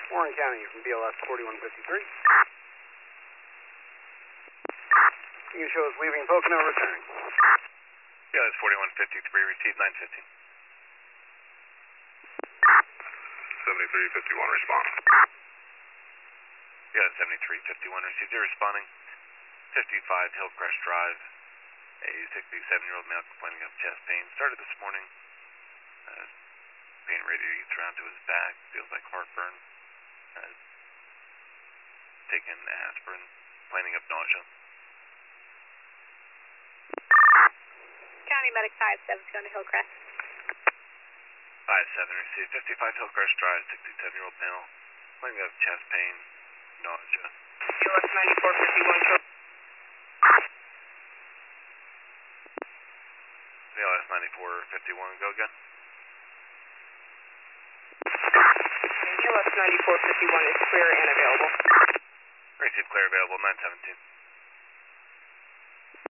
Warren County from BLS 4153. You show us leaving Pocono, returning. BLS 4153, received 950. 7351, respond. BLS 7351, received, you're responding. 55 Hillcrest Drive, a 67-year-old male complaining of chest pain. Started this morning. Pain radiates around to his back, feels like heartburn. Taken aspirin, complaining of nausea. County Medic 57 going to Hillcrest. 57 received, 55 Hillcrest Drive, 67-year-old male, complaining of chest pain, nausea. BLS 9451. BLS 9451, go again. BLS 9451 is clear and available. Received, clear, available, 917.